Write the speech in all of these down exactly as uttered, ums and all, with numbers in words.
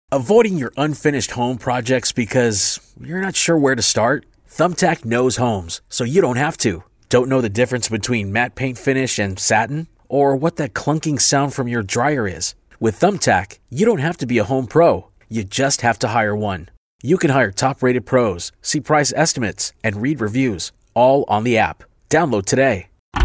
Avoiding your unfinished home projects because you're not sure where to start? Thumbtack knows homes, so you don't have to. Don't know the difference between matte paint finish and satin? Or what that clunking sound from your dryer is? With Thumbtack, you don't have to be a home pro. You just have to hire one. You can hire top-rated pros, see price estimates, and read reviews, all on the app. Download today.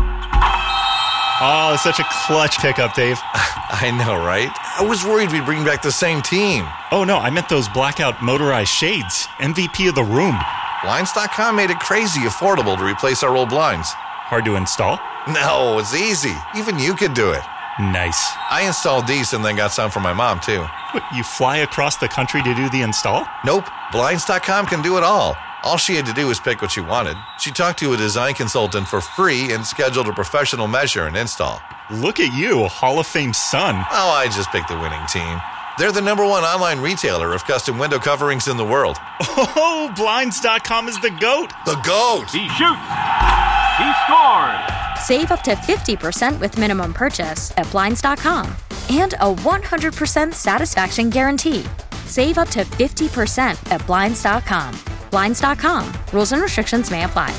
Oh, such a clutch pickup, Dave. I know, right? I was worried we'd bring back the same team. Oh, no, I meant those blackout motorized shades. M V P of the room. Blinds dot com made it crazy affordable to replace our old blinds. Hard to install? No, it's easy. Even you could do it. Nice. I installed these and then got some for my mom, too. What, you fly across the country to do the install? Nope. Blinds dot com can do it all. All she had to do was pick what she wanted. She talked to a design consultant for free and scheduled a professional measure and install. Look at you, a Hall of Fame son. Oh, I just picked the winning team. They're the number one online retailer of custom window coverings in the world. Oh, Blinds dot com is the GOAT. The GOAT! He shoots! He scores! Save up to fifty percent with minimum purchase at Blinds dot com. And a one hundred percent satisfaction guarantee. Save up to fifty percent at Blinds dot com. Blinds dot com. Rules and restrictions may apply.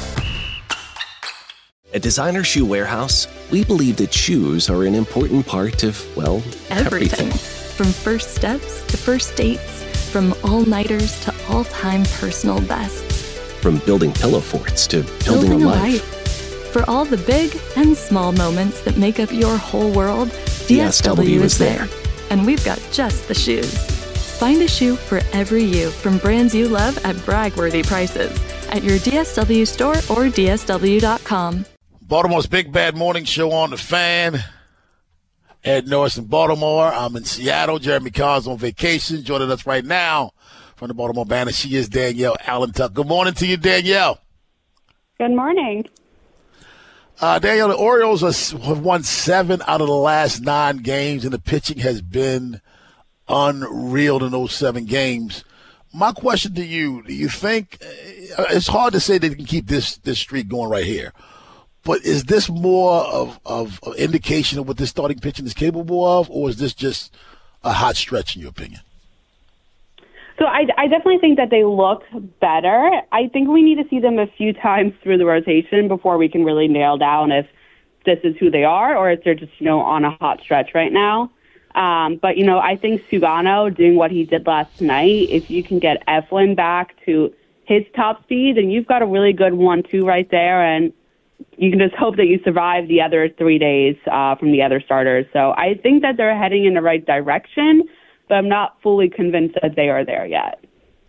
At Designer Shoe Warehouse, we believe that shoes are an important part of, well, everything. everything. From first steps to first dates, from all-nighters to all-time personal bests. From building pillow forts to building, building a, a life. life. For all the big and small moments that make up your whole world, D S W is there. And we've got just the shoes. Find a shoe for every you from brands you love at brag-worthy prices at your D S W store or D S W dot com. Baltimore's Big Bad Morning Show on the Fan. Ed Norris in Baltimore. I'm in Seattle. Jeremy Carr's on vacation. Joining us right now from the Baltimore Banner, she is Danielle Allentuck. Good morning to you, Danielle. Good morning. Uh, Danielle, the Orioles are, have won seven out of the last nine games, and the pitching has been unreal in those seven games. My question to you, do you think uh, it's hard to say they can keep this, this streak going right here, but is this more of, of an indication of what this starting pitching is capable of, or is this just a hot stretch in your opinion? So I, I definitely think that they look better. I think we need to see them a few times through the rotation before we can really nail down if this is who they are or if they're just, you know, on a hot stretch right now. Um, but, you know, I think Sugano doing what he did last night, if you can get Eflin back to his top speed, then you've got a really good one two right there, and you can just hope that you survive the other three days uh, from the other starters. So I think that they're heading in the right direction, but I'm not fully convinced that they are there yet.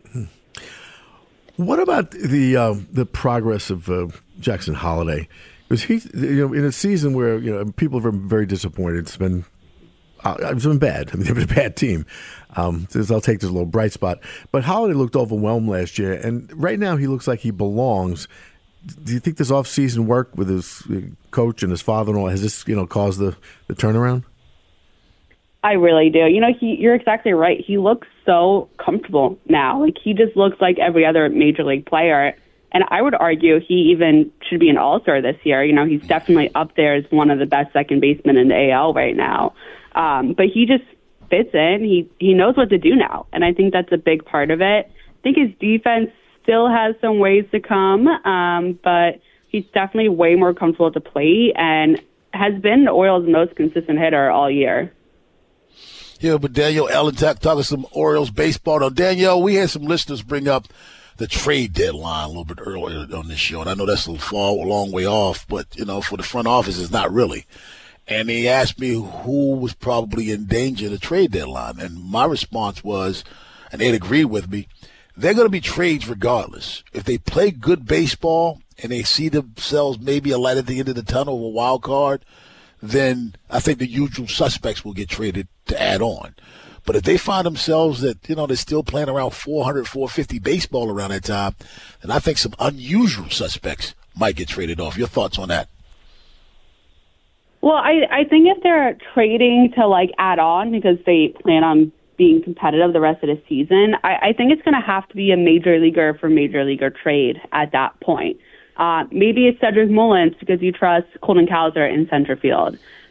What about the uh, the progress of uh, Jackson Holliday? Because he, you know, in a season where you know people have been very disappointed, it's been uh, it's been bad. I mean, they've been a bad team. Um, I'll take this little bright spot. But Holliday looked overwhelmed last year, and right now he looks like he belongs. Do you think this off-season work with his coach and his father-in-law has this, you know, caused the, the turnaround? I really do. You know, he you're exactly right. He looks so comfortable now. Like, he just looks like every other major league player. And I would argue he even should be an all-star this year. You know, he's definitely up there as one of the best second basemen in the A L right now. Um, but he just fits in. He, he knows what to do now. And I think that's a big part of it. I think his defense still has some ways to come, um, but he's definitely way more comfortable at the plate and has been the Orioles' most consistent hitter all year. Here with Danielle Allentuck talking some Orioles baseball. Now, Danielle, we had some listeners bring up the trade deadline a little bit earlier on this show, and I know that's a little far, a long way off, but, you know, for the front office, it's not really. And they asked me who was probably in danger of the trade deadline, and my response was, and they'd agree with me, they're going to be trades regardless. If they play good baseball and they see themselves maybe a light at the end of the tunnel of a wild card, then I think the usual suspects will get traded to add on. But if they find themselves that, you know, they're still playing around four hundred, four fifty baseball around that time, then I think some unusual suspects might get traded off. Your thoughts on that? Well, I, I think if they're trading to, like, add on because they plan on being competitive the rest of the season, I, I think it's going to have to be a major leaguer for major leaguer trade at that point. Uh, maybe it's Cedric Mullins because you trust Colton Cowser in center field.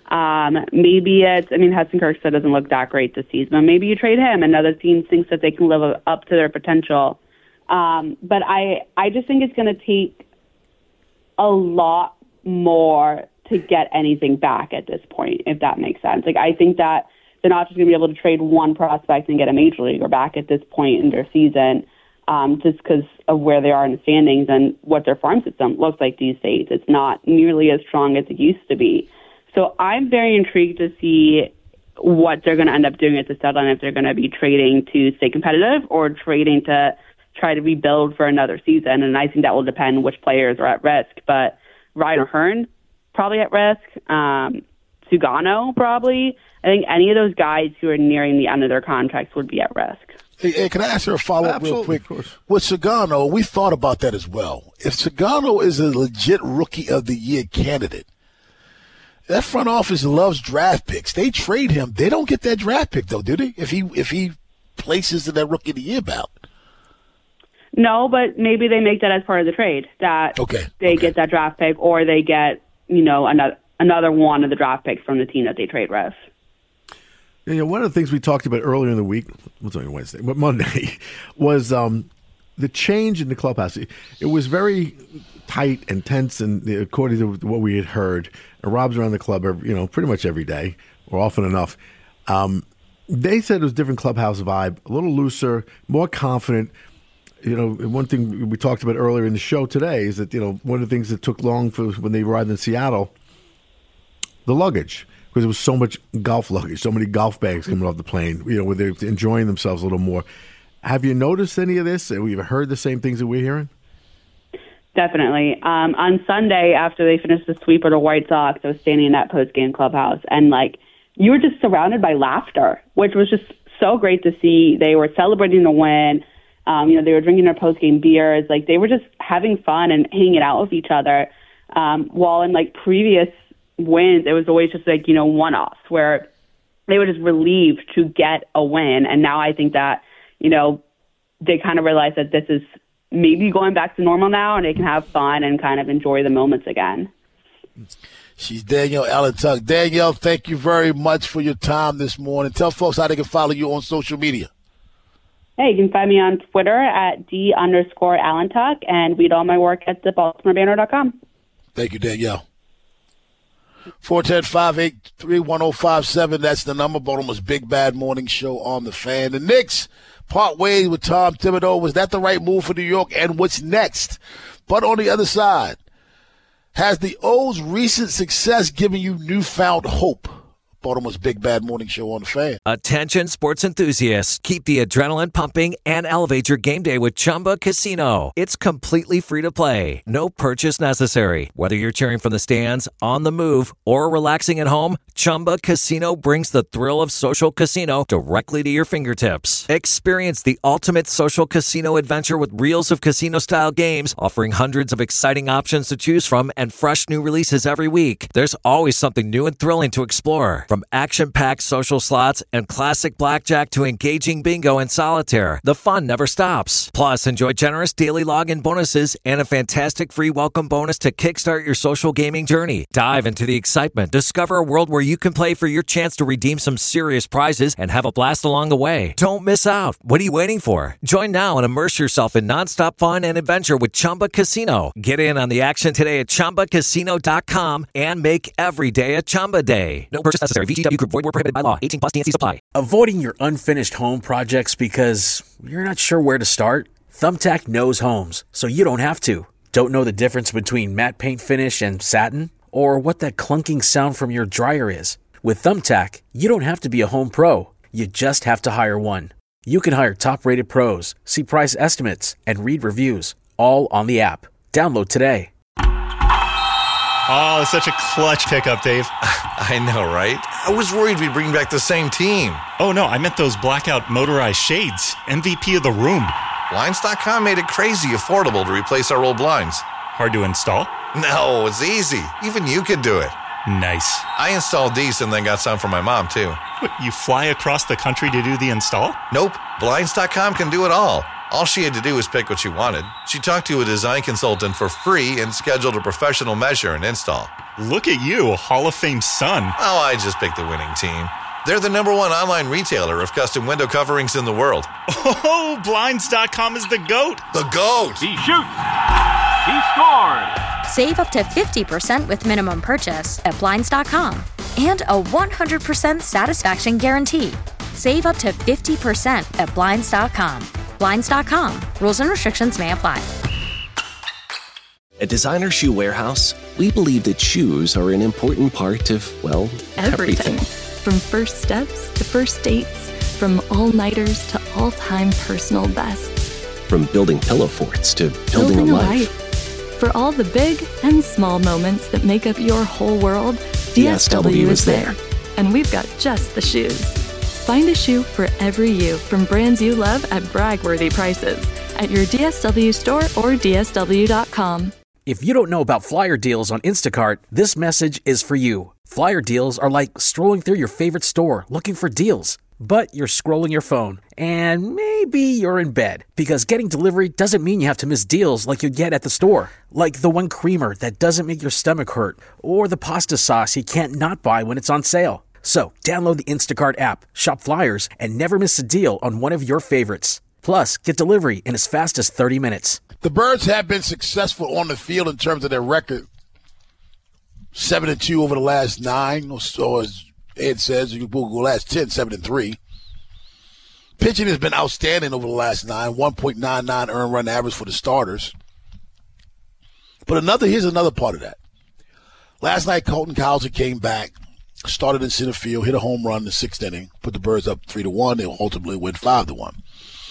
Um, maybe it's, I mean, Hudson Kirkstad doesn't look that great this season, but maybe you trade him. Another team thinks that they can live up to their potential. Um, but I, I just think it's going to take a lot more to get anything back at this point, if that makes sense. Like, I think that they're not just going to be able to trade one prospect and get a major leaguer back at this point in their season, um, just because of where they are in the standings and what their farm system looks like these days. It's not nearly as strong as it used to be. So I'm very intrigued to see what they're going to end up doing at the deadline, if they're going to be trading to stay competitive or trading to try to rebuild for another season. And I think that will depend which players are at risk. But Ryan O'Hearn, probably at risk. Um, Sugano, probably. I think any of those guys who are nearing the end of their contracts would be at risk. Hey, hey, can I ask her a follow-up real quick? With Sugano, we thought about that as well. If Sugano is a legit Rookie of the Year candidate, that front office loves draft picks. They trade him. They don't get that draft pick, though, do they? If he if he places in that Rookie of the Year bout. No, but maybe they make that as part of the trade, that okay. they okay. get that draft pick, or they get, you know, another another one of the draft picks from the team that they trade with. You know, one of the things we talked about earlier in the week, what's on Wednesday, but Monday, was um, the change in the clubhouse. It, it was very tight and tense, and according to what we had heard, and Rob's around the club, every, you know, pretty much every day, or often enough. Um, they said it was a different clubhouse vibe, a little looser, more confident. You know, one thing we talked about earlier in the show today is that, you know, one of the things that took long for when they arrived in Seattle, the luggage, because there was so much golf luggage, so many golf bags coming off the plane, you know, where they're enjoying themselves a little more. Have you noticed any of this? Have you heard the same things that we're hearing? Definitely. Um, on Sunday, after they finished the sweep of the White Sox, I was standing in that post-game clubhouse, and, like, you were just surrounded by laughter, which was just so great to see. They were celebrating the win. Um, you know, they were drinking their post-game beers. Like, they were just having fun and hanging out with each other. Um, while in, like, previous wins, it was always just, like, you know, one-offs where they were just relieved to get a win. And now I think that, you know, they kind of realize that this is maybe going back to normal now, and they can have fun and kind of enjoy the moments again. She's Danielle Allentuck. Danielle, thank you very much for your time this morning. Tell folks how they can follow you on social media. Hey, you can find me on Twitter at D underscore Allentuck and read all my work at the Baltimore Banner dot com. Thank you, Danielle. four one zero, five eight three, one zero five seven. That's the number. Baltimore's Big Bad Morning Show on the Fan. The Knicks part ways with Tom Thibodeau. Was that the right move for New York? And what's next? But on the other side, has the O's recent success given you newfound hope? Baltimore's Big Bad Morning Show on the Fan. Attention sports enthusiasts. Keep the adrenaline pumping and elevate your game day with Chumba Casino. It's completely free to play. No purchase necessary. Whether you're cheering from the stands, on the move, or relaxing at home, Chumba Casino brings the thrill of social casino directly to your fingertips. Experience the ultimate social casino adventure with reels of casino-style games, offering hundreds of exciting options to choose from and fresh new releases every week. There's always something new and thrilling to explore. From action-packed social slots and classic blackjack to engaging bingo and solitaire, the fun never stops. Plus, enjoy generous daily login bonuses and a fantastic free welcome bonus to kickstart your social gaming journey. Dive into the excitement. Discover a world where you can play for your chance to redeem some serious prizes and have a blast along the way. Don't miss out. What are you waiting for? Join now and immerse yourself in nonstop fun and adventure with Chumba Casino. Get in on the action today at Chumba Casino dot com and make every day a Chumba day. No purchase necessary. V G W Group. Void where prohibited by law. eighteen plus T N C supply. Avoiding your unfinished home projects because you're not sure where to start? Thumbtack knows homes, so you don't have to. Don't know the difference between matte paint finish and satin? Or what that clunking sound from your dryer is? With Thumbtack, you don't have to be a home pro. You just have to hire one. You can hire top-rated pros, see price estimates, and read reviews, all on the app. Download today. Oh, it's such a clutch pickup, Dave. I know, right? I was worried we'd bring back the same team. Oh, no, I meant those blackout motorized shades. M V P of the room. Blinds dot com made it crazy affordable to replace our old blinds. Hard to install? No, it's easy. Even you could do it. Nice. I installed these and then got some for my mom, too. What, you fly across the country to do the install? Nope. Blinds dot com can do it all. All she had to do was pick what she wanted. She talked to a design consultant for free and scheduled a professional measure and install. Look at you, Hall of Fame son. Oh, I just picked the winning team. They're the number one online retailer of custom window coverings in the world. Oh, Blinds dot com is the GOAT. The GOAT! He shoots. He scores. Save up to fifty percent with minimum purchase at Blinds dot com. And a one hundred percent satisfaction guarantee. Save up to fifty percent at Blinds dot com. Blinds dot com. Rules and restrictions may apply. At Designer Shoe Warehouse, we believe that shoes are an important part of, well, Everything. everything. From first steps to first dates, from all-nighters to all-time personal bests. From building pillow forts to building, Building a a life. life. For all the big and small moments that make up your whole world, D S W is there. And we've got just the shoes. Find a shoe for every you from brands you love at brag-worthy prices at your D S W store or D S W dot com. If you don't know about flyer deals on Instacart, this message is for you. Flyer deals are like strolling through your favorite store looking for deals. But you're scrolling your phone, and maybe you're in bed, because getting delivery doesn't mean you have to miss deals like you get at the store. Like the one creamer that doesn't make your stomach hurt, or the pasta sauce you can't not buy when it's on sale. So download the Instacart app, shop flyers, and never miss a deal on one of your favorites. Plus, get delivery in as fast as thirty minutes. The Birds have been successful on the field in terms of their record. Seven and two over the last nine, or so as Ed says, you can Google last ten, seven and three. Pitching has been outstanding over the last nine, one point nine nine earned run average for the starters. But another here's another part of that. Last night, Colton Cowser came back, started in center field, hit a home run in the sixth inning, put the Birds up three to one. They ultimately win five to one.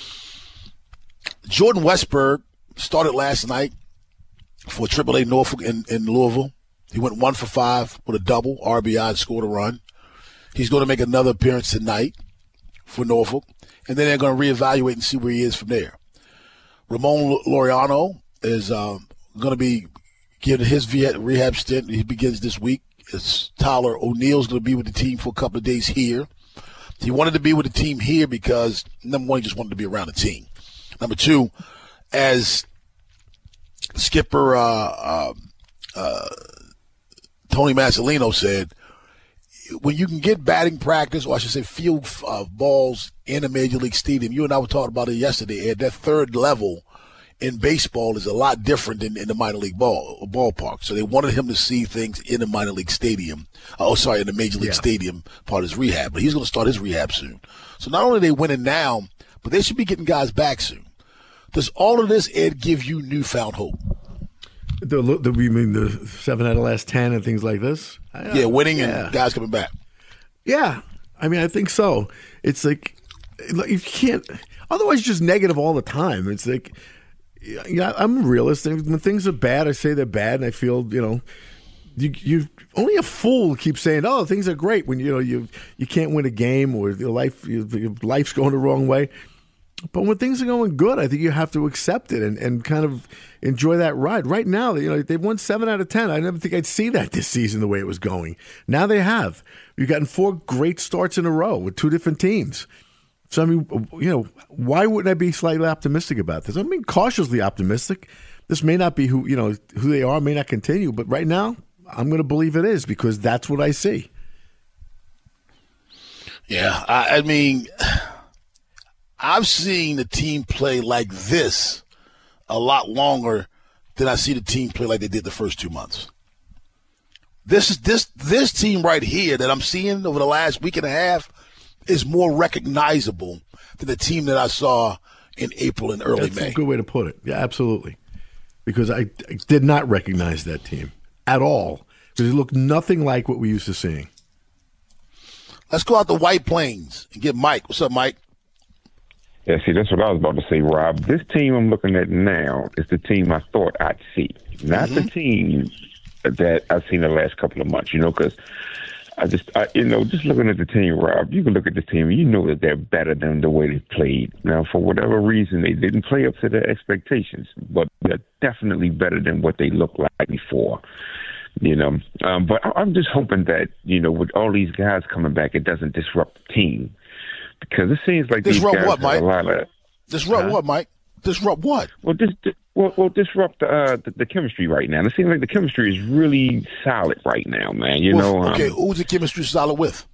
Jordan Westberg started last night for triple A Norfolk in, in Louisville. He went one for five with a double, R B I, and scored a run. He's going to make another appearance tonight for Norfolk, and then they're going to reevaluate and see where he is from there. Ramon Laureano is um, going to be given his rehab stint. He begins this week. It's Tyler O'Neill's going to be with the team for a couple of days here. He wanted to be with the team here because, number one, he just wanted to be around the team. Number two, as skipper uh, uh, uh, Tony Mazzolino said, when you can get batting practice, or I should say field uh, balls in a Major League Stadium, you and I were talking about it yesterday, Ed, that third level in baseball is a lot different than in the minor league ball ballpark. So they wanted him to see things in the minor league stadium. Oh, sorry, in the Major League yeah. Stadium part of his rehab. But he's going to start his rehab soon. So not only are they winning now, but they should be getting guys back soon. Does all of this, Ed, give you newfound hope? The, the we mean the seven out of the last ten and things like this? I, yeah, winning yeah. and guys coming back. Yeah, I mean, I think so. It's like you can't. Otherwise, you're just negative all the time. It's like, yeah, I'm a realist. When things are bad, I say they're bad, and I feel you know, you you only a fool keeps saying, "Oh, things are great," when you know you you can't win a game or your life your life's going the wrong way. But when things are going good, I think you have to accept it and, and kind of enjoy that ride. Right now, you know, they've won seven out of ten. I never think I'd see that this season the way it was going. Now they have. You've gotten four great starts in a row with two different teams. So, I mean, you know, why wouldn't I be slightly optimistic about this? I mean, cautiously optimistic. This may not be who, you know, who they are, may not continue. But right now, I'm going to believe it is because that's what I see. Yeah, I, I mean... I've seen the team play like this a lot longer than I see the team play like they did the first two months. This is this this team right here that I'm seeing over the last week and a half is more recognizable than the team that I saw in April and early That's May. That's a good way to put it. Yeah, absolutely. Because I, I did not recognize that team at all. Because it looked nothing like what we used to seeing. Let's go out to White Plains and get Mike. What's up, Mike? Yeah, see, that's what I was about to say, Rob. This team I'm looking at now is the team I thought I'd see, not mm-hmm. the team that I've seen the last couple of months, you know, because I just, I, you know, just looking at the team, Rob, you can look at this team and you know that they're better than the way they played. Now, for whatever reason, they didn't play up to their expectations, but they're definitely better than what they looked like before. You know, um, but I'm just hoping that, you know, with all these guys coming back, it doesn't disrupt the team. Because it seems like Disrupt these guys what, have Mike? a lot of... Disrupt huh? what, Mike? Disrupt what? Well, dis- well, well, disrupt the, uh, the the chemistry right now. It seems like the chemistry is really solid right now, man. You well, know, okay. Um, Who's the chemistry solid with?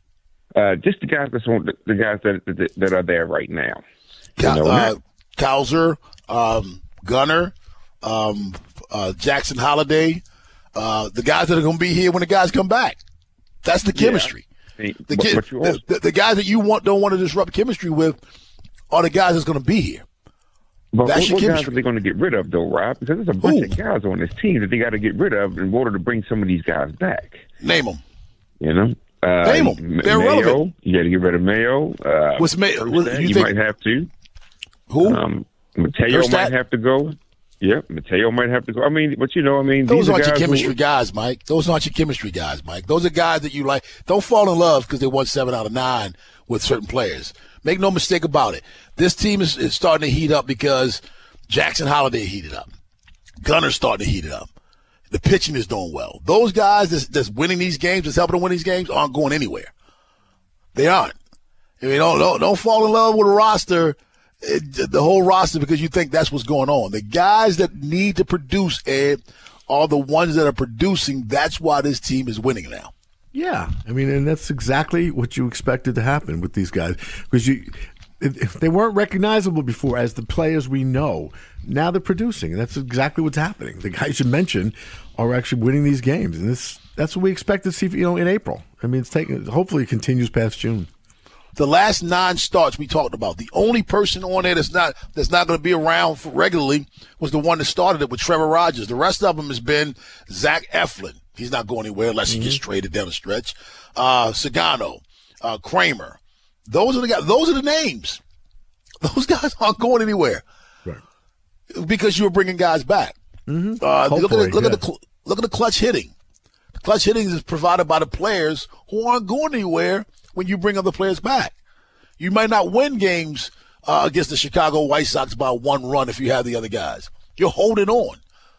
Uh, just the guys that's on, the, the guys that, that that are there right now. Ka- you know, uh, Cowser, um, Gunner, um, uh, Jackson Holiday, uh, the guys that are going to be here when the guys come back. That's the chemistry. Yeah. The, but, ki- but you also, the, the, the guys that you want don't want to disrupt chemistry with are the guys that's going to be here. But That's what, your what guys are they going to get rid of, though, Rob? Because there's a bunch Who? of guys on this team that they got to get rid of in order to bring some of these guys back. Name them. You know? Uh, Name them. They're Mayo, relevant. You got to get rid of Mayo. Uh, What's Mayo? Erstad, What- you you think- might have to. Who? Um, Mateo Erstad? might have to go. Yep, Mateo might have to go. I mean, but you know, I mean, Those these aren't are your guys chemistry who, guys, Mike. Those aren't your chemistry guys, Mike. Those are guys that you like. Don't fall in love because they won seven out of nine with certain players. Make no mistake about it. This team is, is starting to heat up because Jackson Holiday heated up. Gunner's starting to heat it up. The pitching is doing well. Those guys that's, that's winning these games, that's helping them win these games, aren't going anywhere. They aren't. I mean, don't, don't, don't fall in love with a roster, it, the whole roster, because you think that's what's going on. The guys that need to produce, Ed, are the ones that are producing. That's why this team is winning now. Yeah, I mean, and that's exactly what you expected to happen with these guys, because you they weren't recognizable before as the players we know. Now they're producing, and that's exactly what's happening. The guys you mentioned are actually winning these games, and this that's what we expect to see, you know, in April. I mean, it's taking hopefully it continues past June. The last nine starts we talked about, the only person on there that's not that's not going to be around for regularly was the one that started it with Trevor Rogers. The rest of them has been Zach Eflin. He's not going anywhere unless mm-hmm. he gets traded down the stretch. Uh, Sagano, uh, Kramer. Those are the guys. Those are the names. Those guys aren't going anywhere, right? Because you were bringing guys back. Mm-hmm. Uh, look at the, look yeah. at the look at the clutch hitting. The clutch hitting is provided by the players who aren't going anywhere when you bring other players back. You might not win games uh, against the Chicago White Sox by one run if you have the other guys. You're holding on.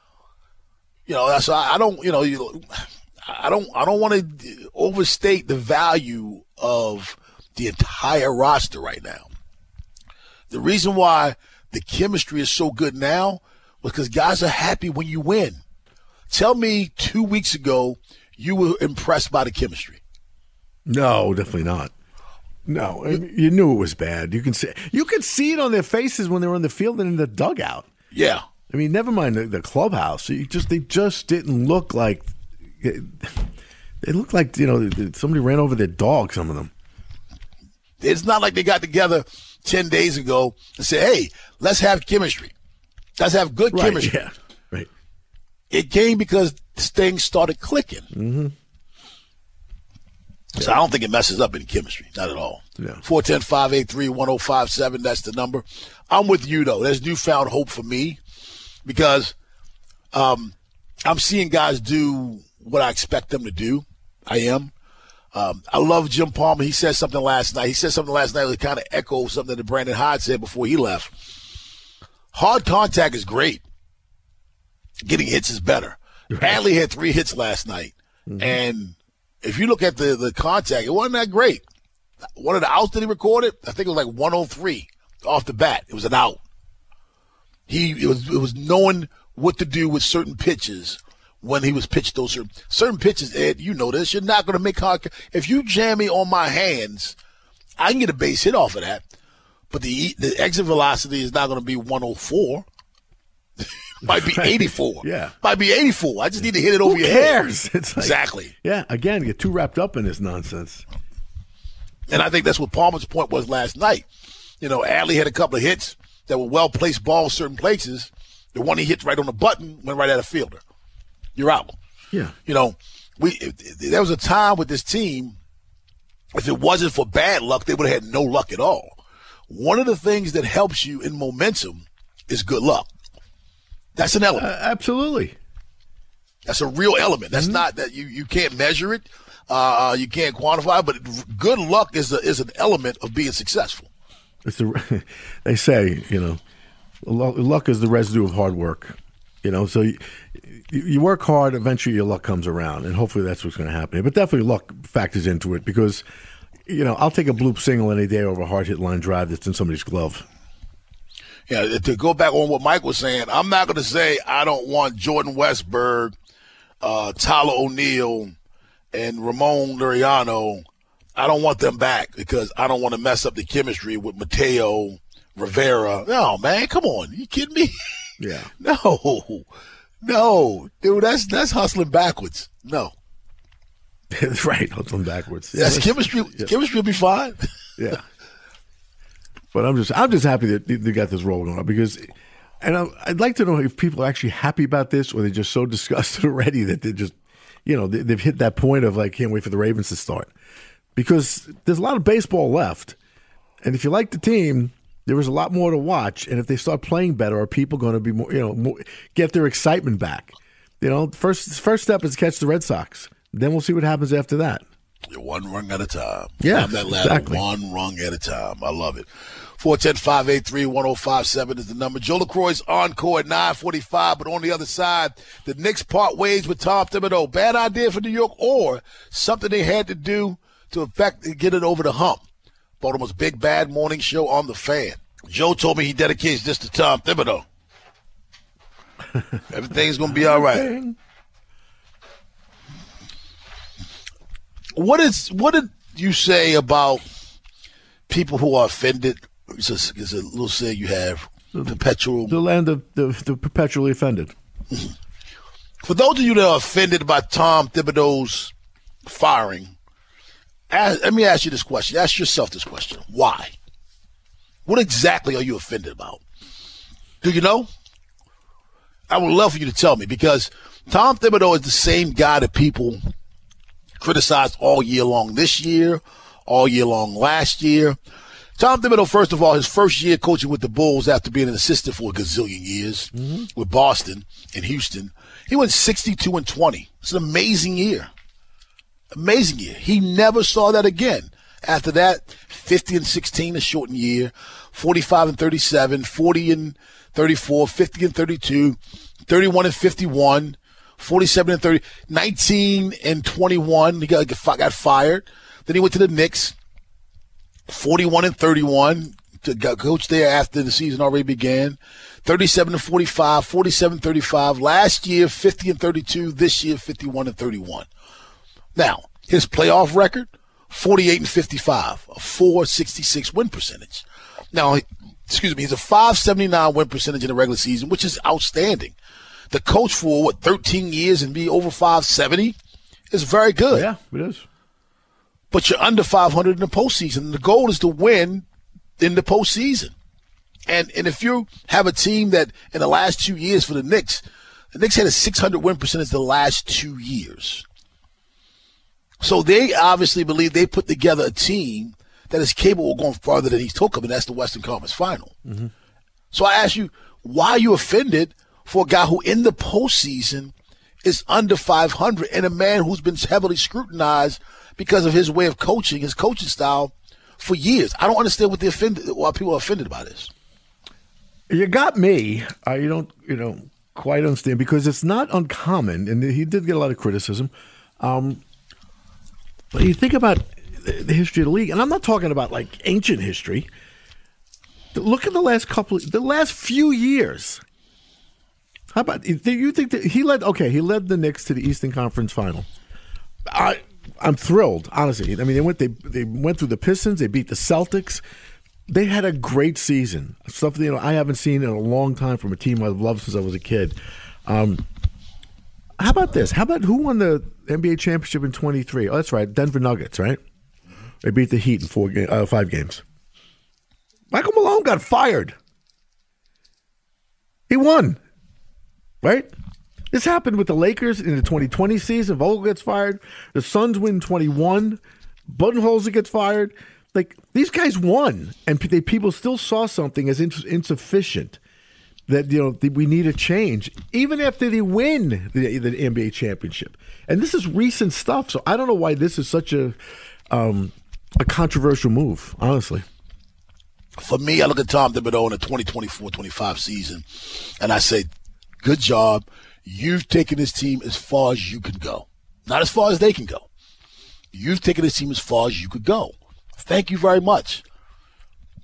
You know, that's I, I don't. You know, you, I don't. I don't want to overstate the value of the entire roster right now. The reason why the chemistry is so good now was because guys are happy when you win. Tell me two weeks ago you were impressed by the chemistry. No, definitely not. No, I mean, you knew it was bad. You can see you could see it on their faces when they were on the field and in the dugout. Yeah, I mean, never mind the, the clubhouse. You just they just didn't look like they looked like you know somebody ran over their dog. Some of them. It's not like they got together ten days ago and said, "Hey, let's have chemistry. Let's have good right, chemistry." Yeah, right. It came because things started clicking. Mm-hmm. So I don't think it messes up any chemistry. Not at all. Yeah. four one zero, five eight three, one zero five seven, that's the number. I'm with you, though. There's newfound hope for me because um, I'm seeing guys do what I expect them to do. I am. Um, I love Jim Palmer. He said something last night. He said something last night that kind of echoed something that Brandon Hyde said before he left. Hard contact is great. Getting hits is better. Right. Adley had three hits last night. Mm-hmm. And if you look at the, the contact, it wasn't that great. One of the outs that he recorded, I think it was like one oh three off the bat. It was an out. He it was it was knowing what to do with certain pitches when he was pitched those certain, certain pitches. Ed, you know this. You're not going to make hard. If you jam me on my hands, I can get a base hit off of that. But the the exit velocity is not going to be one oh four. Might be eighty-four. Yeah. Might be eighty-four. I just need to hit it over Who your cares? head. It's like, exactly. Yeah, again, get too wrapped up in this nonsense. And I think that's what Palmer's point was last night. You know, Adley had a couple of hits that were well-placed balls certain places. The one he hit right on the button went right at a fielder. You're out. Yeah. You know, we there was a time with this team, if it wasn't for bad luck, they would have had no luck at all. One of the things that helps you in momentum is good luck. That's an element. Uh, absolutely. That's a real element. That's mm-hmm. not that you, you can't measure it. Uh, you can't quantify it, but good luck is a, is an element of being successful. It's a, they say, you know, luck is the residue of hard work. You know, so you, you work hard, eventually your luck comes around, and hopefully that's what's going to happen. But definitely luck factors into it because, you know, I'll take a bloop single any day over a hard hit line drive that's in somebody's glove. Yeah, to go back on what Mike was saying, I'm not going to say I don't want Jordan Westberg, uh, Tyler O'Neill, and Ramon Laureano. I don't want them back because I don't want to mess up the chemistry with Mateo Rivera. No, man, come on. You kidding me? Yeah. No. No. Dude, that's that's hustling backwards. No. Right, hustling backwards. Yes, yeah, chemistry yeah. chemistry will be fine. Yeah. But I'm just I'm just happy that they got this rolling on because and I, I'd like to know if people are actually happy about this or they're just so disgusted already that they're just, you know, they, they've hit that point of like, can't wait for the Ravens to start. Because there's a lot of baseball left. And if you like the team, there is a lot more to watch. And if they start playing better, are people going to be more, you know, more, get their excitement back? You know, first first step is catch the Red Sox. Then we'll see what happens after that. One rung at a time. Yeah, that ladder, exactly. One rung at a time. I love it. four one zero, five eight three, one zero five seven is the number. Joe LaCroix's encore at nine forty-five, but on the other side, the Knicks part ways with Tom Thibodeau. Bad idea for New York or something they had to do to affect get it over the hump. Baltimore's Big Bad Morning Show on the Fan. Joe told me he dedicates this to Tom Thibodeau. Everything's going to be all right. What is what did you say about people who are offended? It's a, it's a little saying you have, perpetual. The land of the, the perpetually offended. For those of you that are offended by Tom Thibodeau's firing, ask, let me ask you this question. Ask yourself this question. Why? What exactly are you offended about? Do you know? I would love for you to tell me because Tom Thibodeau is the same guy that people criticized all year long this year, all year long last year. Tom Thibodeau, first of all, his first year coaching with the Bulls after being an assistant for a gazillion years mm-hmm. with Boston and Houston, he went sixty-two and twenty. It's an amazing year. Amazing year. He never saw that again. After that, fifty and sixteen, a shortened year, forty-five and thirty-seven, forty and thirty-four, fifty and thirty-two, thirty-one and fifty-one, forty-seven and thirty, nineteen and twenty-one. He got, got fired. Then he went to the Knicks, forty-one and thirty-one. Got coached there after the season already began. thirty-seven and forty-five, forty-seven and thirty-five. Last year, fifty and thirty-two. This year, fifty-one and thirty-one. Now, his playoff record, forty-eight and fifty-five, a four sixty-six win percentage. Now, excuse me, he's a five seventy-nine win percentage in the regular season, which is outstanding. The coach for, what, thirteen years and be over five seventy is very good. Yeah, it is. But you're under five hundred in the postseason. The goal is to win in the postseason. And and if you have a team that in the last two years for the Knicks, the Knicks had a six hundred win percentage the last two years. So they obviously believe they put together a team that is capable of going farther than he took them, and that's the Western Conference Final. Mm-hmm. So I ask you, why are you offended for a guy who in the postseason is under five hundred and a man who's been heavily scrutinized because of his way of coaching, his coaching style for years? I don't understand what they offended, why people are offended by this. You got me. Uh, you don't, you know, quite understand because it's not uncommon, and he did get a lot of criticism. Um, but you think about the history of the league, and I'm not talking about like ancient history. Look at the last couple, the last few years. How about you think that he led? Okay, he led the Knicks to the Eastern Conference Final. I, I'm thrilled, honestly. I mean, they went they they went through the Pistons, they beat the Celtics. They had a great season, stuff that, you know, I haven't seen in a long time from a team I've loved since I was a kid. Um, how about this? How about who won the N B A championship in twenty-three? Oh, that's right, Denver Nuggets, right? They beat the Heat in four ga- uh, five games. Michael Malone got fired. He won, right? This happened with the Lakers in the twenty twenty season. Vogel gets fired. The Suns win twenty-one. Budenholzer gets fired. Like, these guys won, and they, people still saw something as ins- insufficient that, you know, that we need a change, even after they win the, the N B A championship. And this is recent stuff, so I don't know why this is such a um, a controversial move, honestly. For me, I look at Tom Thibodeau in the twenty twenty-four twenty-five season, and I say, good job. You've taken this team as far as you can go. Not as far as they can go. You've taken this team as far as you could go. Thank you very much.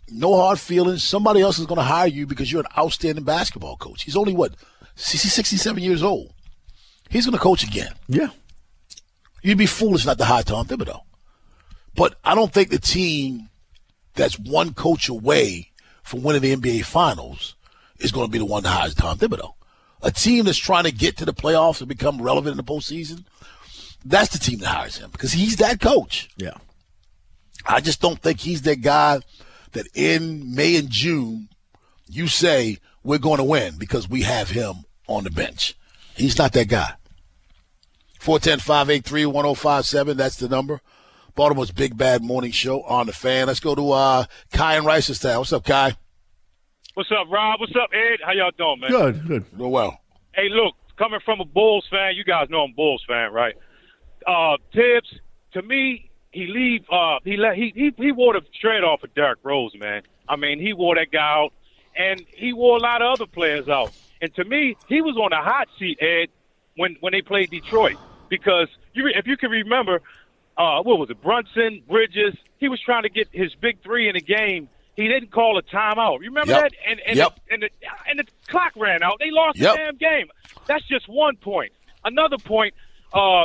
No hard feelings. Somebody else is going to hire you because you're an outstanding basketball coach. He's only, what, sixty, sixty-seven years old. He's going to coach again. Yeah. You'd be foolish not to hire Tom Thibodeau. But I don't think the team that's one coach away from winning the N B A Finals is going to be the one that hires Tom Thibodeau. A team that's trying to get to the playoffs and become relevant in the postseason, that's the team that hires him because he's that coach. Yeah. I just don't think he's that guy that in May and June you say we're going to win because we have him on the bench. He's not that guy. four one zero, five eight three, one zero five seven, that's the number. Baltimore's Big Bad Morning Show on the Fan. Let's go to uh, Kai in Reisterstown. What's up, Kai? What's up, Rob? What's up, Ed? How y'all doing, man? Good, good. Doing well. Hey, look, coming from a Bulls fan, you guys know I'm a Bulls fan, right? Uh, Tibbs, to me, he leave. Uh, he let he he he wore the straight off of Derrick Rose, man. I mean, he wore that guy out, and he wore a lot of other players out. And to me, he was on the hot seat, Ed, when when they played Detroit, because you if you can remember, uh, what was it, Brunson, Bridges? He was trying to get his big three in the game. He didn't call a timeout. Remember yep. that? And and, yep. the, and the and the clock ran out. They lost yep. the damn game. That's just one point. Another point. Uh,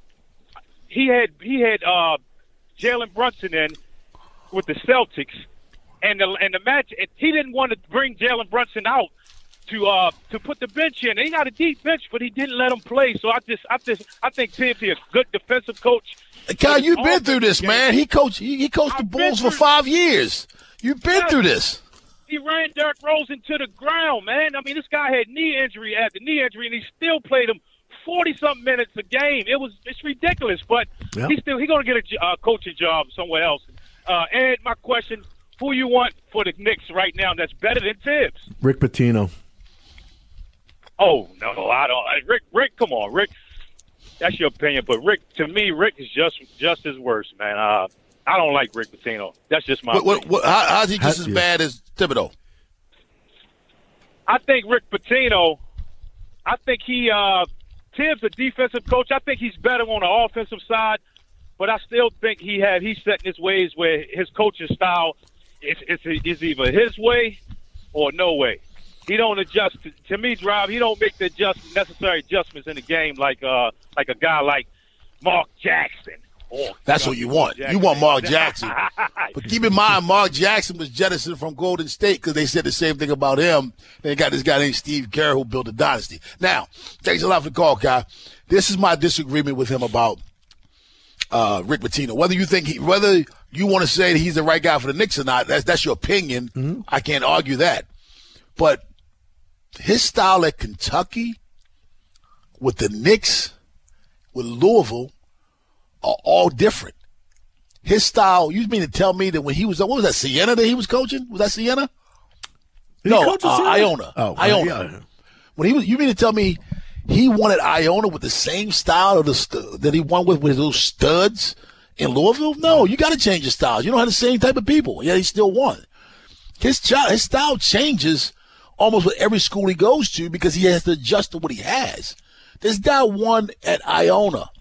he had he had uh, Jalen Brunson in with the Celtics, and the and the match. He didn't want to bring Jalen Brunson out to uh to put the bench in. And he got a deep bench, but he didn't let him play. So I just I just I think Tibbs is a good defensive coach. Kai, you've been through this, man. He coached he, he coached the Bulls for five years. You've been through this. He ran Derrick Rose into the ground, man. I mean, this guy had knee injury after knee injury, and he still played him forty-something minutes a game. It was it's ridiculous, but yep. he's still he's going to get a uh, coaching job somewhere else. Uh, Ed, my question, who you want for the Knicks right now that's better than Tibbs? Rick Pitino. Oh, no, I don't. Rick, Rick, come on, Rick. That's your opinion, but Rick, to me, Rick is just just as worse, man. Uh, I don't like Rick Pitino. That's just my what, what, opinion. what, how, how's he just as bad as Thibodeau? I think Rick Pitino, I think he, uh, Tibbs, a defensive coach, I think he's better on the offensive side, but I still think he had, he's set in his ways where his coaching style is, is, is either his way or no way. He don't adjust. To, to me, Rob, he don't make the adjust, necessary adjustments in the game like uh, like a guy like Mark Jackson. Or, That's you know, what you want. Jackson. You want Mark Jackson. But keep in mind, Mark Jackson was jettisoned from Golden State because they said the same thing about him. They got this guy named Steve Kerr who built a dynasty. Now, thanks a lot for the call, Kai. This is my disagreement with him about uh, Rick Pitino. Whether you think he, whether you want to say that he's the right guy for the Knicks or not, that's that's your opinion. Mm-hmm. I can't argue that. But his style at Kentucky, with the Knicks, with Louisville, are all different. His style, you mean to tell me that when he was, what was that, Siena that he was coaching? Was that Siena? Did no, he coach uh, Siena? Iona. Oh, Iona. yeah. When he was, you mean to tell me he wanted Iona with the same style of the st- that he won with with those studs in Louisville? No, you got to change your style. You don't have the same type of people. Yeah, he still won. His, ch- his style changes almost with every school he goes to because he has to adjust to what he has. This guy won at Iona.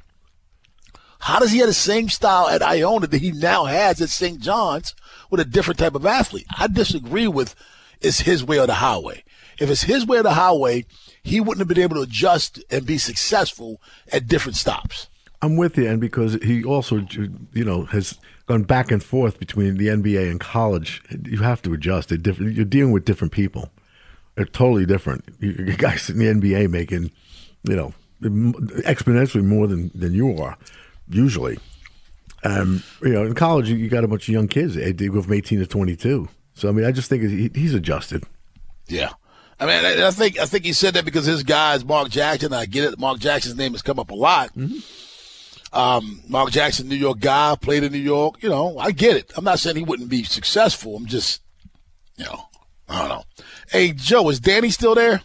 How does he have the same style at Iona that he now has at Saint John's with a different type of athlete? I disagree with it's his way or the highway. If it's his way or the highway, he wouldn't have been able to adjust and be successful at different stops. I'm with you, and because he also, you know, has gone back and forth between the N B A and college, you have to adjust. They're different. You're dealing with different people. They're totally different. You, you guys in the N B A making, you know, exponentially more than, than you are, usually. Um, you know, in college, you, you got a bunch of young kids. They go from eighteen to twenty-two. So, I mean, I just think he, he's adjusted. Yeah. I mean, I, I think I think he said that because his guy is Mark Jackson. I get it. Mark Jackson's name has come up a lot. Mm-hmm. Um, Mark Jackson, New York guy, played in New York. You know, I get it. I'm not saying he wouldn't be successful. I'm just, you know, I don't know. Hey, Joe, is Danny still there?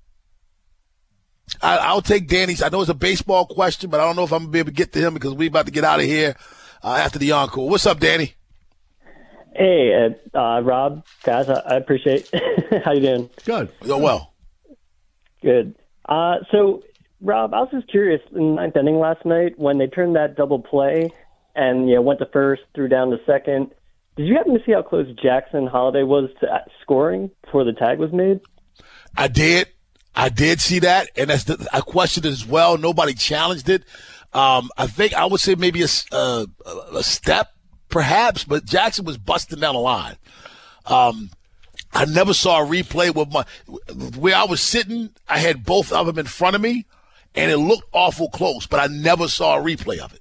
I, I'll take Danny's. I know it's a baseball question, but I don't know if I'm going to be able to get to him because we're about to get out of here uh, after the encore. What's up, Danny? Hey, uh, uh, Rob, guys, I, I appreciate how you doing? Good. You're well. Good. Uh, so, Rob, I was just curious, in the ninth inning last night, when they turned that double play and, you know, went to first, threw down to second, did you happen to see how close Jackson Holiday was to scoring before the tag was made? I did. I did see that, and that's the, I questioned it as well. Nobody challenged it. Um, I think I would say maybe a, a, a step, perhaps, but Jackson was busting down the line. Um, I never saw a replay with my where I was sitting. I had both of them in front of me, and it looked awful close, but I never saw a replay of it.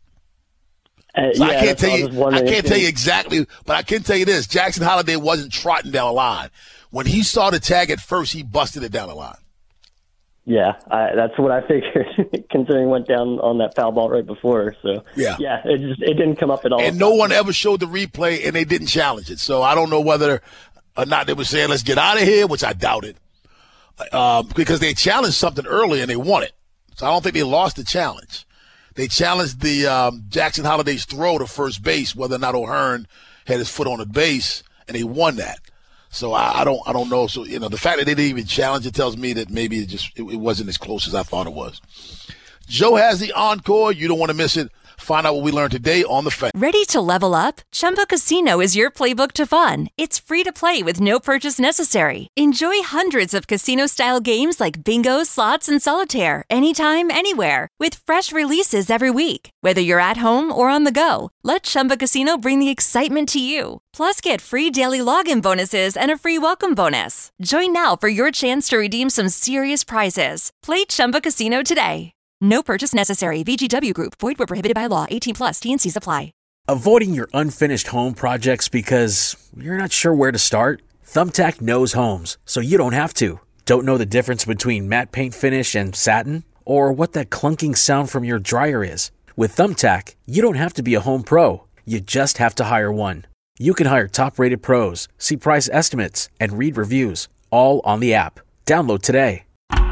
Uh, so yeah, I can't tell I you. I can't tell you exactly, but I can tell you this: Jackson Holiday wasn't trotting down the line. When he saw the tag at first, he busted it down the line. Yeah, I, that's what I figured, considering went down on that foul ball right before. So yeah, yeah, it just it didn't come up at all. And no one ever showed the replay, and they didn't challenge it. So I don't know whether or not they were saying, let's get out of here, which I doubted, um, because they challenged something early and they won it. So I don't think they lost the challenge. They challenged the um, Jackson Holiday's throw to first base, whether or not O'Hearn had his foot on the base, and they won that. So I, I don't, I don't know. So you know, the fact that they didn't even challenge it tells me that maybe it just it, it wasn't as close as I thought it was. Joe has the encore. You don't want to miss it. Find out what we learned today on The Fan. Ready to level up? Chumba Casino is your playbook to fun. It's free to play with no purchase necessary. Enjoy hundreds of casino-style games like bingo, slots, and solitaire anytime, anywhere with fresh releases every week. Whether you're at home or on the go, let Chumba Casino bring the excitement to you. Plus, get free daily login bonuses and a free welcome bonus. Join now for your chance to redeem some serious prizes. Play Chumba Casino today. No purchase necessary. V G W Group. Void where prohibited by law. eighteen plus. T and Cs apply. Avoiding your unfinished home projects because you're not sure where to start? Thumbtack knows homes, so you don't have to. Don't know the difference between matte paint finish and satin? Or what that clunking sound from your dryer is? With Thumbtack, you don't have to be a home pro. You just have to hire one. You can hire top-rated pros, see price estimates, and read reviews, all on the app. Download today.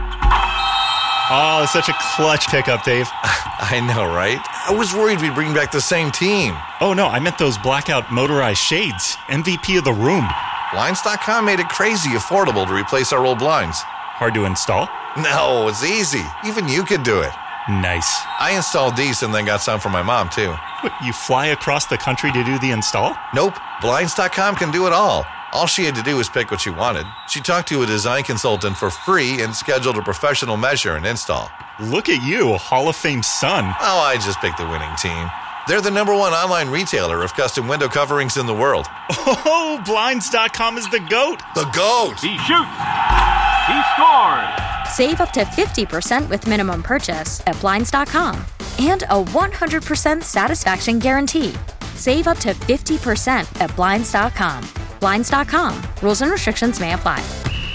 Oh, such a clutch pickup, Dave. I know, right? I was worried we'd bring back the same team. Oh, no, I meant those blackout motorized shades. M V P of the room. Blinds dot com made it crazy affordable to replace our old blinds. Hard to install? No, it's easy. Even you could do it. Nice. I installed these and then got some for my mom, too. What, you fly across the country to do the install? Nope. Blinds dot com can do it all. All she had to do was pick what she wanted. She talked to a design consultant for free and scheduled a professional measure and install. Look at you, a Hall of Fame son. Oh, I just picked the winning team. They're the number one online retailer of custom window coverings in the world. Oh, Blinds dot com is the GOAT. The GOAT. He shoots. He scores. Save up to fifty percent with minimum purchase at Blinds dot com. And a one hundred percent satisfaction guarantee. Save up to fifty percent at Blinds dot com. Blinds dot com. Rules and restrictions may apply.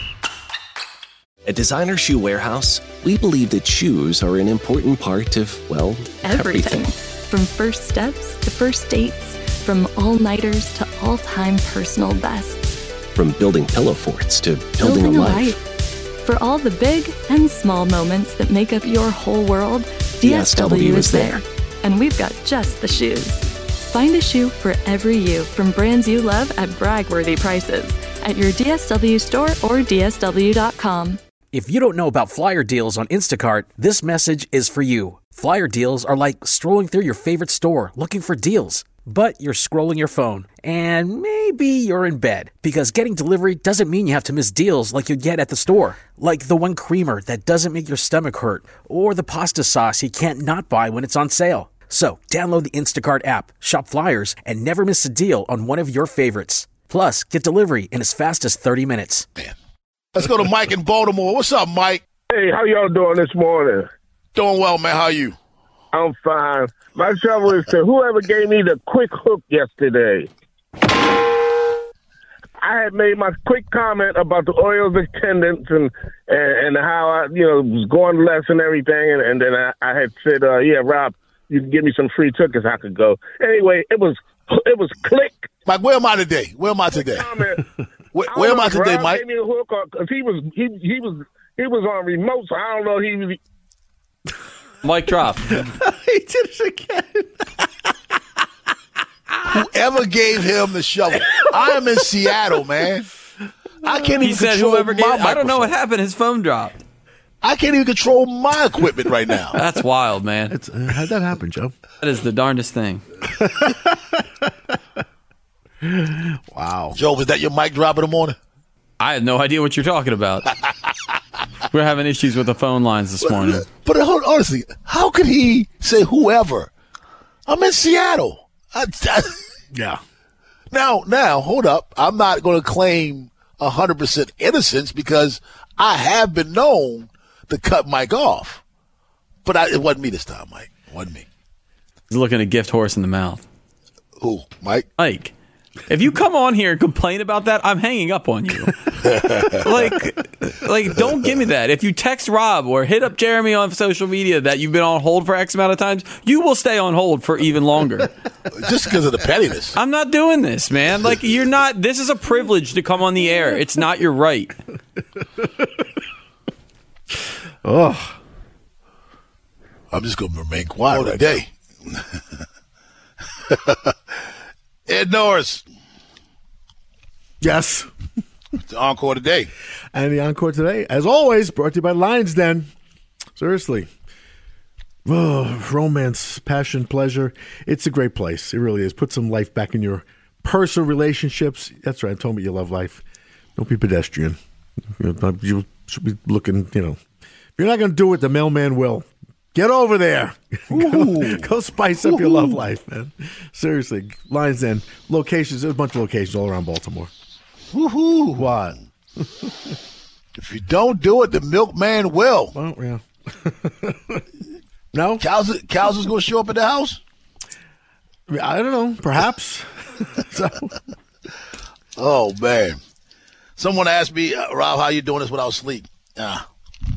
At Designer Shoe Warehouse, we believe that shoes are an important part of, well, everything. everything. From first steps to first dates, from all-nighters to all-time personal bests. From building pillow forts to building, Building a a life. life. For all the big and small moments that make up your whole world, D S W is there. And we've got just the shoes. Find a shoe for every you from brands you love at brag-worthy prices at your D S W store or D S W dot com. If you don't know about flyer deals on Instacart, this message is for you. Flyer deals are like strolling through your favorite store looking for deals. But you're scrolling your phone, and maybe you're in bed, because getting delivery doesn't mean you have to miss deals like you'd get at the store. Like the one creamer that doesn't make your stomach hurt, or the pasta sauce you can't not buy when it's on sale. So download the Instacart app, shop flyers, and never miss a deal on one of your favorites. Plus, get delivery in as fast as thirty minutes. Man. Let's go to Mike in Baltimore. What's up, Mike? Hey, how y'all doing this morning? Doing well, man. How are you? I'm fine. My trouble is to whoever gave me the quick hook yesterday. I had made my quick comment about the Orioles attendance and, and, and how I, you know, was going less and everything. And, and then I, I had said, uh, yeah, Rob, you can give me some free tickets, I could go. Anyway, it was it was click. Mike, where am I today? Where am I today? where, where am I today, Rob Mike? gave me a hook because he was he he was he was on remote, so I don't know. He was. Mic drop. He did it again. Whoever gave him the shovel. I am in Seattle, man. I can't He even said control whoever my gave. I don't know microphone. what happened. His phone dropped. I can't even control my equipment right now. That's wild, man. It's, uh, how'd that happen, Joe? That is the darndest thing. Wow. Joe, was that your mic drop in the morning? I had no idea what you're talking about. We're having issues with the phone lines this morning. But uh, honestly, how could he say whoever? I'm in Seattle. I, I, yeah. Now, now, hold up. I'm not going to claim one hundred percent innocence because I have been known to cut Mike off. But I, it wasn't me this time, Mike. It wasn't me. He's looking a gift horse in the mouth. Who, Mike? Mike. If you come on here and complain about that, I'm hanging up on you. like, like, don't give me that. If you text Rob or hit up Jeremy on social media that you've been on hold for X amount of times, you will stay on hold for even longer. Just because of the pettiness. I'm not doing this, man. Like, you're not. This is a privilege to come on the air. It's not your right. Oh, I'm just going to remain quiet all day. Ed Norris. Yes. The encore today. And the encore today, as always, brought to you by Lions Den. Seriously. Oh, romance, passion, pleasure. It's a great place. It really is. Put some life back in your personal relationships. That's right. I'm talking about you love life. Don't be pedestrian. You should be looking, you know. If you're not going to do it, the mailman will. Get over there. go, go spice up Ooh. your love life, man. Seriously. Lions Den. Locations. There's a bunch of locations all around Baltimore. Woohoo. What? If you don't do it, the milkman will. Well, yeah. No? Cows, cows is going to show up at the house? I don't know. Perhaps. so. Oh, man. Someone asked me, uh, Rob, how you doing this without sleep? Ah.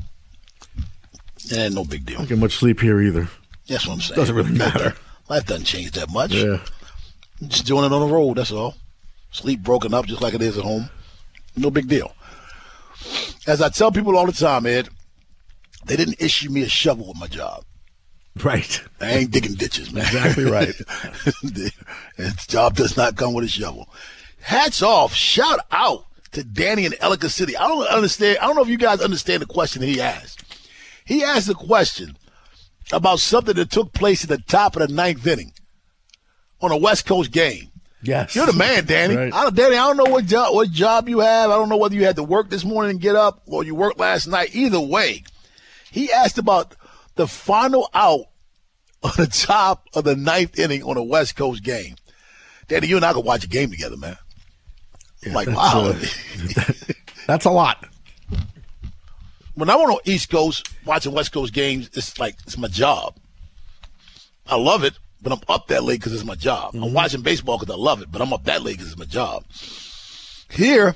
Eh, no big deal. Don't get much sleep here either. That's what I'm saying. Doesn't really matter. Life doesn't change that much. Yeah. Just doing it on the road, that's all. Sleep broken up just like it is at home. No big deal. As I tell people all the time, Ed, they didn't issue me a shovel with my job. Right. I ain't digging ditches, man. Exactly right. This job does not come with a shovel. Hats off. Shout out to Danny in Ellicott City. I don't understand. I don't know if you guys understand the question he asked. He asked a question about something that took place at the top of the ninth inning on a West Coast game. Yes. You're the man, Danny. Right. I don't, Danny, I don't know what job, what job you have. I don't know whether you had to work this morning and get up or you worked last night. Either way, he asked about the final out on the top of the ninth inning on a West Coast game. Danny, you and I could watch a game together, man. Yeah, like, that's, wow. Uh, that's a lot. When I'm on the East Coast watching West Coast games, it's like it's my job. I love it, but I'm up that late because it's my job. Mm-hmm. I'm watching baseball because I love it, but I'm up that late because it's my job. Here,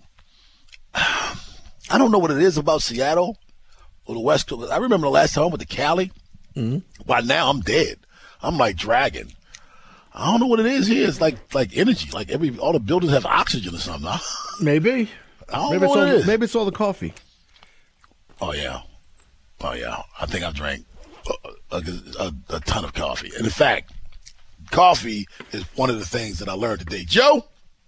I don't know what it is about Seattle or the West Coast. I remember the last time I went to Cali. Mm-hmm. By now, I'm dead. I'm like dragging. I don't know what it is here. It's like like energy. Like every all the buildings have oxygen or something. Maybe. I don't maybe know what all, it is. Maybe it's all the coffee. Oh, yeah. Oh, yeah. I think I drank a, a, a ton of coffee. And in fact, coffee is one of the things that I learned today. Joe?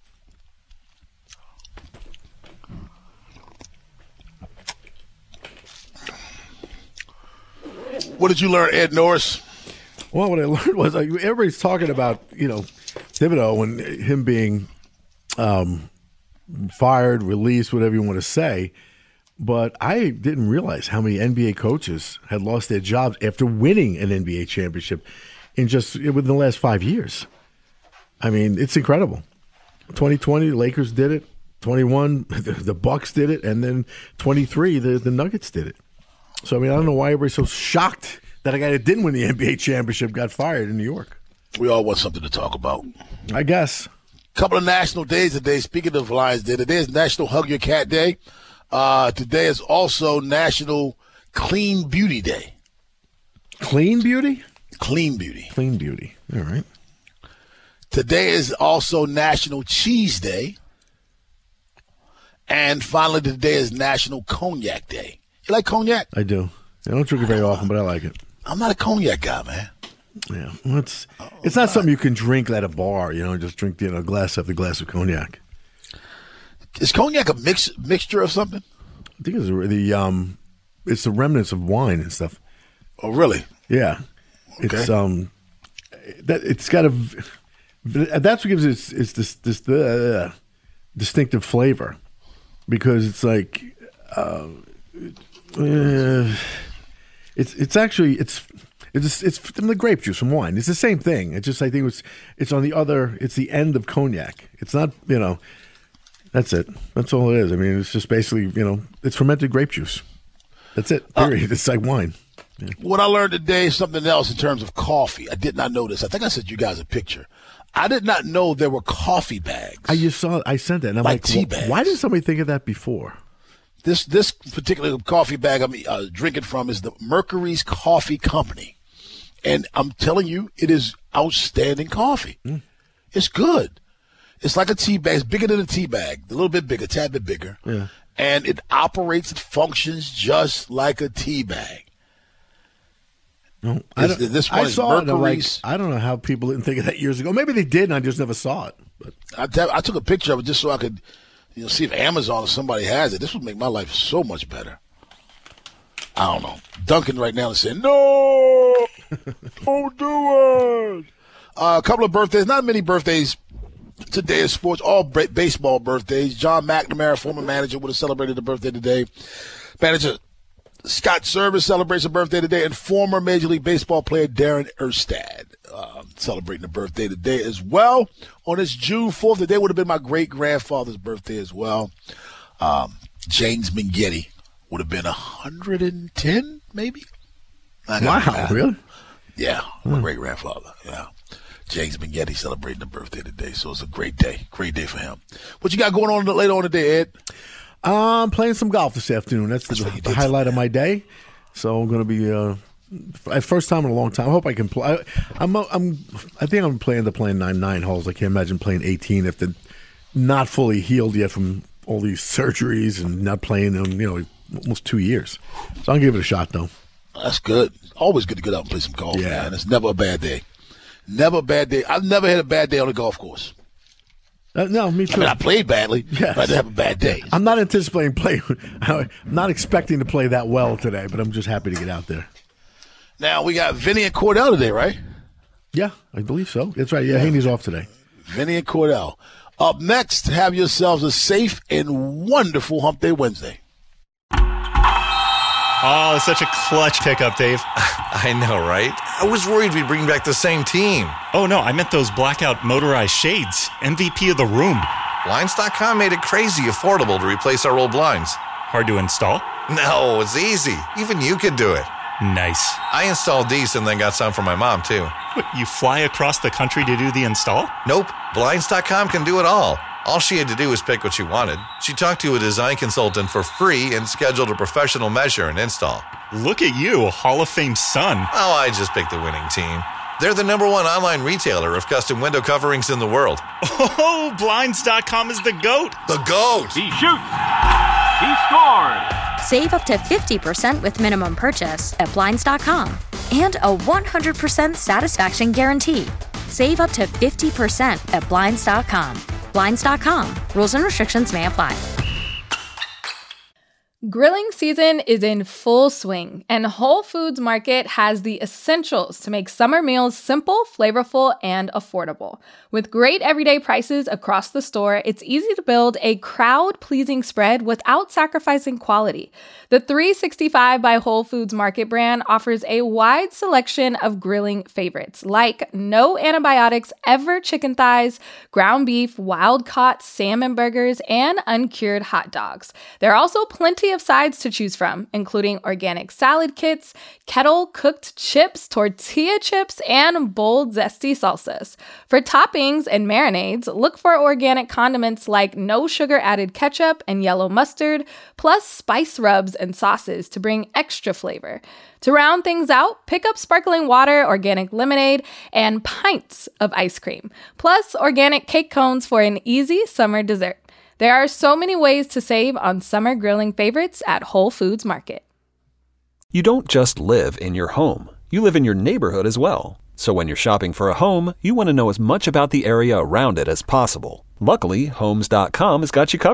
What did you learn, Ed Norris? Well, what I learned was like, everybody's talking about, you know, Thibodeau and him being um, fired, released, whatever you want to say. But I didn't realize how many N B A coaches had lost their jobs after winning an N B A championship in just within the last five years. I mean, it's incredible. twenty twenty, the Lakers did it. twenty-one, the Bucks did it. And then twenty-three, the, the Nuggets did it. So, I mean, I don't know why everybody's so shocked that a guy that didn't win the N B A championship got fired in New York. We all want something to talk about. I guess. A couple of national days today. Speaking of Lions Day, today is National Hug Your Cat Day. Uh, today is also National Clean Beauty Day. Clean Beauty? Clean Beauty. Clean Beauty. All right. Today is also National Cheese Day. And finally, today is National Cognac Day. You like cognac? I do. I don't drink it very often, but I like it. I'm not a cognac guy, man. Yeah. Well, it's it's not something you can drink at a bar, you know, just drink, you know, a glass after glass of cognac. Is cognac a mix mixture of something? I think it's the um, it's the remnants of wine and stuff. Oh, really? Yeah. Okay. It's um, that it's got a That's what gives it its, it's this this uh, distinctive flavor, because it's like uh, uh, it's it's actually it's it's it's from the grape juice from wine. It's the same thing. It's just I think it's it's on the other. It's the end of cognac. It's not you know. That's it. That's all it is. I mean, it's just basically you know it's fermented grape juice. That's it. Period. Uh, it's like wine. Yeah. What I learned today is something else in terms of coffee. I did not know this. I think I sent you guys a picture. I did not know there were coffee bags. I just saw. I sent that. And I'm like, like, tea well, bags. Why didn't somebody think of that before? This this particular coffee bag I'm uh, drinking from is the Mercury's Coffee Company, and I'm telling you, it is outstanding coffee. Mm. It's good. It's like a tea bag. It's bigger than a tea bag, a little bit bigger, a tad bit bigger, yeah. And it operates, it functions just like a tea bag. No, I, this, this one I is saw Mercury's. it. Like, I don't know how people didn't think of that years ago. Maybe they did, and I just never saw it. But I, t- I took a picture of it just so I could, you know, see if Amazon or somebody has it. This would make my life so much better. I don't know. Duncan right now is saying, "No, don't do it." Uh, a couple of birthdays, not many birthdays today in sports. All b- baseball birthdays. John McNamara, former manager, would have celebrated a birthday today. Manager Scott Service celebrates a birthday today, and former Major League Baseball player Darren Erstad uh, celebrating a birthday today as well. On this June fourth, today would have been my great-grandfather's birthday as well. Um, James Minghetti would have been one hundred ten, maybe? Wow, really? Yeah, my hmm. great-grandfather, yeah. James Minghetti celebrating a birthday today, so it's a great day. Great day for him. What you got going on later on today, Ed? I'm playing some golf this afternoon. That's, That's the, the highlight of my day. So I'm going to be uh, first time in a long time. I hope I can play. I, I'm, I'm, I think I'm planning to play nine nine holes. I can't imagine playing eighteen if they're not fully healed yet from all these surgeries and not playing in you know almost two years. So I'll give it a shot though. That's good. Always good to get out and play some golf. Yeah, man. It's never a bad day. Never a bad day. I've never had a bad day on a golf course. Uh, no, me too. I mean, I played badly, yes. but I didn't have a bad day. I'm not anticipating playing. I'm not expecting to play that well today, but I'm just happy to get out there. Now, we got Vinny and Cordell today, right? Yeah, I believe so. That's right. Yeah, yeah. Haney's off today. Vinny and Cordell. Up next, have yourselves a safe and wonderful Hump Day Wednesday. Oh, it's such a clutch pickup, Dave. I know, right? I was worried we'd bring back the same team. Oh, no, I meant those blackout motorized shades. M V P of the room. Blinds dot com made it crazy affordable to replace our old blinds. Hard to install? No, it's easy. Even you could do it. Nice. I installed these and then got some for my mom, too. What, you fly across the country to do the install? Nope. Blinds dot com can do it all. All she had to do was pick what she wanted. She talked to a design consultant for free and scheduled a professional measure and install. Look at you, a Hall of Fame son. Oh, I just picked the winning team. They're the number one online retailer of custom window coverings in the world. Oh, Blinds dot com is the GOAT. The GOAT. He shoots. He scores. Save up to fifty percent with minimum purchase at Blinds dot com. And a one hundred percent satisfaction guarantee. Save up to fifty percent at Blinds dot com. Blinds dot com. Rules and restrictions may apply. Grilling season is in full swing, and Whole Foods Market has the essentials to make summer meals simple, flavorful, and affordable. With great everyday prices across the store, it's easy to build a crowd-pleasing spread without sacrificing quality. The three sixty-five by Whole Foods Market brand offers a wide selection of grilling favorites, like no antibiotics ever chicken thighs, ground beef, wild-caught salmon burgers, and uncured hot dogs. There are also plenty of sides to choose from, including organic salad kits, kettle-cooked chips, tortilla chips, and bold, zesty salsas. For toppings and marinades, look for organic condiments like no-sugar-added ketchup and yellow mustard, plus spice rubs and sauces to bring extra flavor. To round things out, pick up sparkling water, organic lemonade, and pints of ice cream, plus organic cake cones for an easy summer dessert. There are so many ways to save on summer grilling favorites at Whole Foods Market. You don't just live in your home. You live in your neighborhood as well. So when you're shopping for a home, you want to know as much about the area around it as possible. Luckily, Homes dot com has got you covered.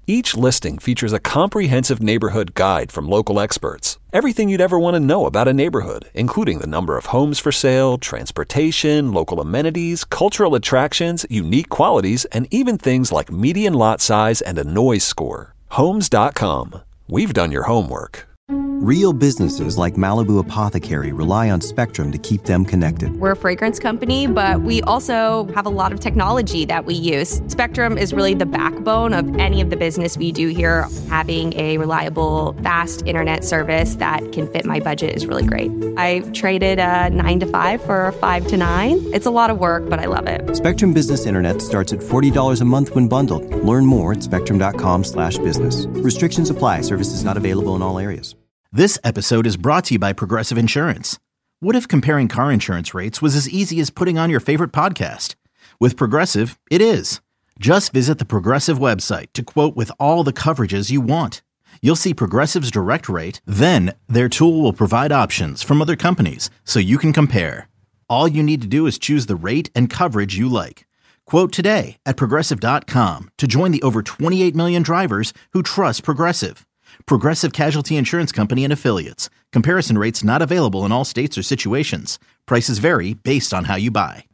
Each listing features a comprehensive neighborhood guide from local experts. Everything you'd ever want to know about a neighborhood, including the number of homes for sale, transportation, local amenities, cultural attractions, unique qualities, and even things like median lot size and a noise score. Homes dot com. We've done your homework. Real businesses like Malibu Apothecary rely on Spectrum to keep them connected. We're a fragrance company, but we also have a lot of technology that we use. Spectrum is really the backbone of any of the business we do here. Having a reliable, fast internet service that can fit my budget is really great. I traded a nine to five for a five to nine. It's a lot of work, but I love it. Spectrum Business Internet starts at forty dollars a month when bundled. Learn more at spectrum.com slash business. Restrictions apply. Services not available in all areas. This episode is brought to you by Progressive Insurance. What if comparing car insurance rates was as easy as putting on your favorite podcast? With Progressive, it is. Just visit the Progressive website to quote with all the coverages you want. You'll see Progressive's direct rate, then their tool will provide options from other companies so you can compare. All you need to do is choose the rate and coverage you like. Quote today at Progressive dot com to join the over twenty-eight million drivers who trust Progressive. Progressive Casualty Insurance Company and Affiliates. Comparison rates not available in all states or situations. Prices vary based on how you buy.